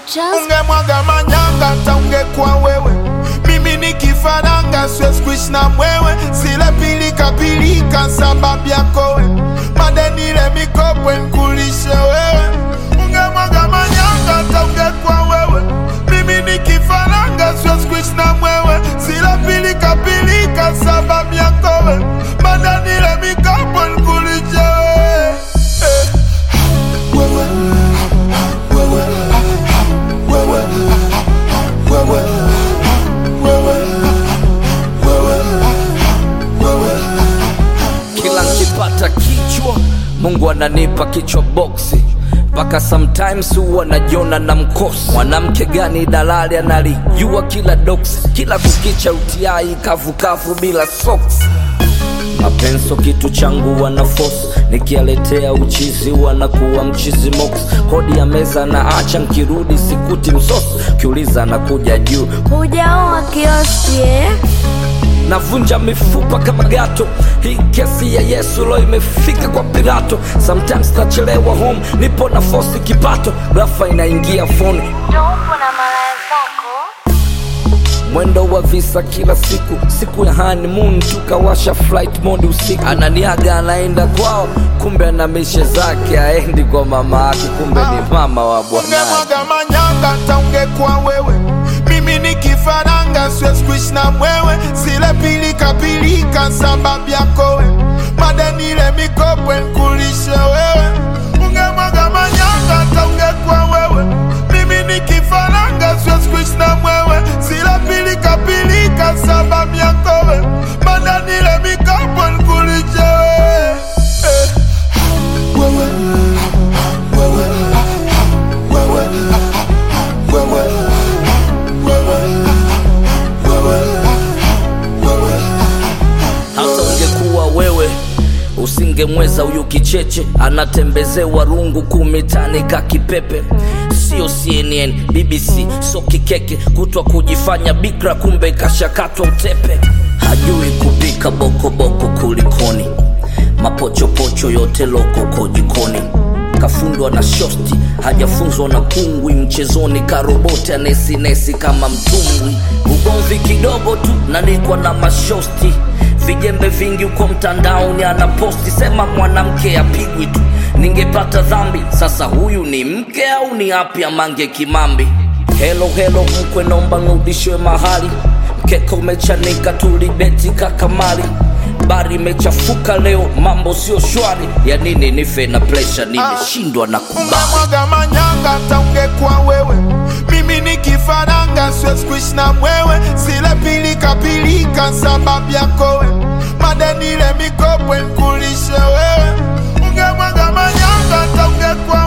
Just ungemwaga manyanga hata ungekuwa wewe. Mimi ni kifaranga siwezi kuishi na mwewe. Sile pilika pilika sababu yako we. Madeni ile mikopo nikulishe wewe. Ungemwaga manyanga hata ungekuwa wewe. Mimi ni kifaranga siwezi kuishi na mwewe. Sile pilika pilika sababu yako we. Madeni ile mikopo nikulishe wewe. Wewe kila nikipata kichwa Mungu ananipa kichwa boksi. Paka sometimes huwa najiona na mkosi. Mwanamke gani dalali analijua kila doksi. Kila kukicha utiai kavu kavu bila socks. Mapenso kitu changu wana force. Nikialetea uchizi wanakuwa mchizi mox. Kodi ya meza na acha nkirudi sikuti msosi. Kiuliza na kuja juu hujaoa kioski navunja mifupa kama gato. Hii kesi ya Yesu lo imefika kwa Pilato. Sometimes nachelewa home, nipo na force kipato. Rafa inaingia phone, ndio upo na malaya zako. mwendo wa visa kila siku. Siku ya honeymoon tukawasha flight mode usiku. Ananiaga anaenda kwao, kumbe ana mishe zake. Aendi kwa mama yake, kumbe ni mama wa bwana. ungemwaga manyanga hata ungekuwa wewe. Mimi ni kifaranga siwezi kuishi na mwewe. Sile pilika pilika sababu yako we. Madeni ile mikopo nikulishe wewe. Ungemwaga manyanga hata ungekuwa wewe. Mimi ni kifaranga siwezi kuishi na mwewe. Sile pilika pilika sababu yako we. Madeni ile mikopo nikulishe wewe. Wewe hata ungekuwa wewe usingemweza huyu kicheche. Anatembezewa rungu kumitani kakipepe. Sio CNN, BBC, so kikeke. Kutwa kujifanya bikra kumbe kashakatwa utepe. Hajui kupika boko boko kulikoni. Mapochopocho yote loko jikoni. Kafundwa na shosti, hajafunzwa na kungwi. Mchezoni karoboti anesi kama mtumbwi. Ugomvi kidogo tu nanikwa na mashosti. Vijembe vingi uko mtandaoni anaposti. Sema mwanamke apigwi tu, ningepata dhambi. Sasa huyu ni mke au ni api amange kimambi? Hello mkwe nomba nurudishwe mahali. Mkeka umechanika tulibeti kakamali. Bari mechafuka leo mambo sio shwari. Ya nini nife na pressure nimeshindwa na kubali. ungemwaga manyanga hata ungekuwa wewe. Mimi ni kifaranga siwezi kuishi na mwewe. Sile pilika pilika sababu yako we. Madeni ile mikopo nikulishe wewe. Ungemwaga manyanga hata ungekuwa